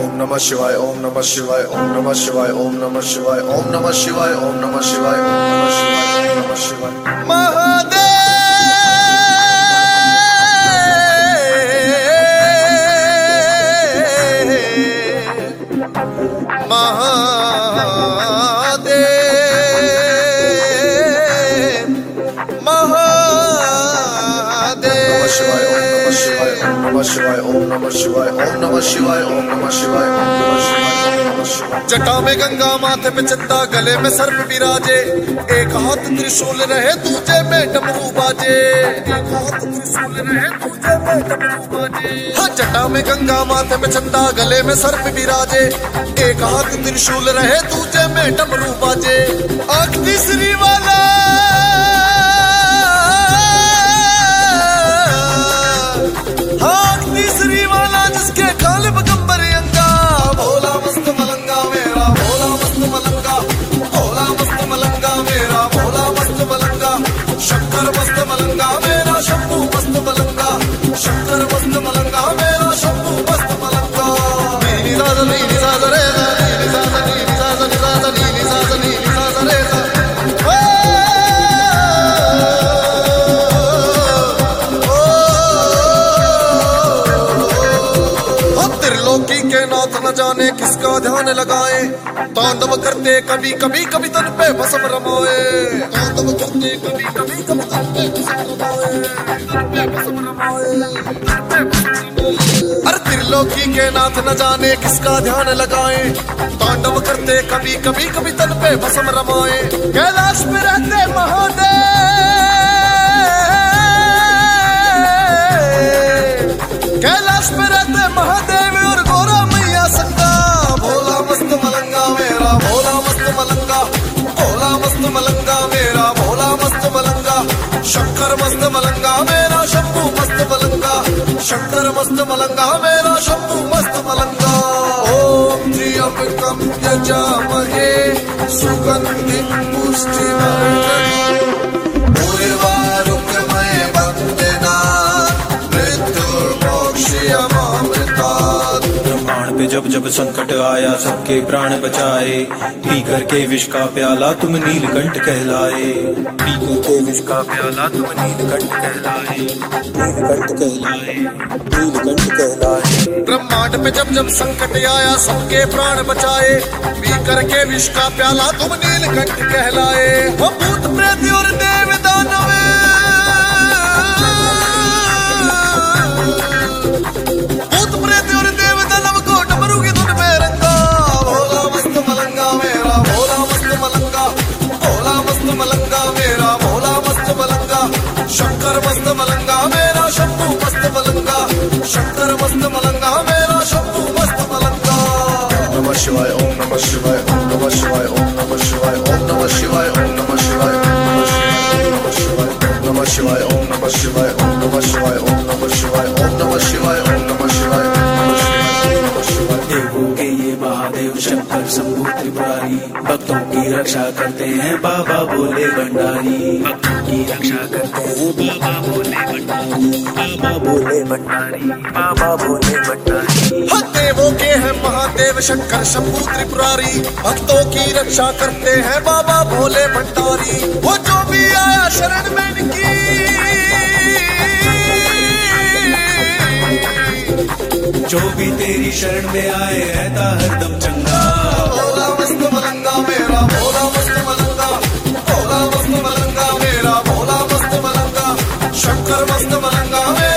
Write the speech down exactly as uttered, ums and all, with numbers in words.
ओम नमः शिवाय ओम नमः शिवाय ओम नमः शिवाय ओम नमः शिवाय ओम नमः शिवाय ओम नमः शिवाय ओम नमः शिवाय ओम नमः शिवाय महादेव शिवाय ओम नमः शिवाय ओम नमः शिवाय ओम नमः शिवाय ओम नमः शिवाय। जटा में गंगा माथे पे चंदा गले में सर्प विराजे, एक हाथ त्रिशूल रहे दूजे में डमरू बाजे, एक हाथ त्रिशूल रहे दूजे में डमरू बाजे। हाँ, जटा में गंगा माथे पे चंदा गले में सर्प विराजे, एक हाथ त्रिशूल रहे दूजे में डमरू बाजे। आँख तीसरी वाला तीसरी वाला जिसके काले बगंबर अंगा, भोला मस्त मलंगा मेरा भोला मस्त मलंगा, भोला मस्त मलंगा मेरा भोला मस्त मलंगा। शंकर मस्त मलंगा मेरा शंभू मस्त मलंगा, शंकर मस्त मलंगा मेरा शंभू मस्त मलंगा। नीनी साजा नीनी साजा रे सा, नीनी साजा नीनी साजा नी साजा नीनी साजा नीनी साजा रे सा। त्रिलोकी के नाथ न जाने किसका ध्यान लगाए, तांडव करते कभी कभी कभी तन पे भस्म रमाए, तांडव करते कभी कभी कभी तन पे भस्म रमाए, तन पे भस्म रमाए। अरे त्रिलोकी के नाथ न जाने किसका ध्यान लगाए, तांडव करते कभी कभी कभी तन पे भस्म रमाए। कैलाश में रहते महादेव, कैलाश में रहते महादेव और गोरा मैया संगा, भोला मस्त मलंगा मेरा भोला मस्त मलंगा, भोला मस्त मलंगा मेरा भोला मस्त मलंगा। शंकर मस्त मलंगा मेरा शंभू मस्त मलंगा, शंकर मस्त मलंगा मेरा शंभू मस्त मलंगा। ओम त्र्यंबकं यजामहे सुगंधिं पुष्टिवर्धनम् उर्वारुकमय वंदना ब्रह्मांड पे जब जब संकट आया सबके प्राण बचाए, पी करके विष का प्याला तुम नीलकंठ कहलाए, पी करके विष का प्याला तुम नीलकंठ कहलाए, नीलकंठ कहलाए, नीलकंठ कहलाए। ब्रह्मांड पे जब जब संकट आया सबके प्राण बचाए, पी करके विष का प्याला तुम नीलकंठ कहलाए। वो भूत प्रेत और देव दानव शंकर मस्त मलंगा मेरा शंभू मस्त मलंगा, शंकर मस्त मलंगा मेरा शंभू मस्त मलंगा। ओम नमः शिवाय ओम नमः शिवाय ओम नमः शिवाय ओम नमः शिवाय ओम नमः शिवाय ओम नमः शिवाय ओम नमः शिवाय ओम नमः शिवाय ओम नमः शिवाय ओम नमः शिवाय ओम नमः शिवाय ओम नमः शिवाय ओम नमः शिवाय। देवों के ये महादेव शंकर शंभू त्रिपुरारी, भक्तों की रक्षा करते हैं बाबा भोले भंडारी, भक्तों की रक्षा करते हैं बाबा भोले भंडारी, बाबा भोले भंडारी, बाबा भोले भंडारी। देवों के हैं महादेव शंकर शंभू त्रिपुरारी, भक्तों की रक्षा करते हैं बाबा भोले भंडारी। वो जो भी आया शरण में इनकी, जो भी तेरी शरण में आए रहता हरदम चंगा। भोला मस्त मलंगा मेरा भोला मस्त मलंगा, भोला मस्त मलंगा मेरा भोला मस्त मलंगा। शंकर मस्त मलंगा मेरा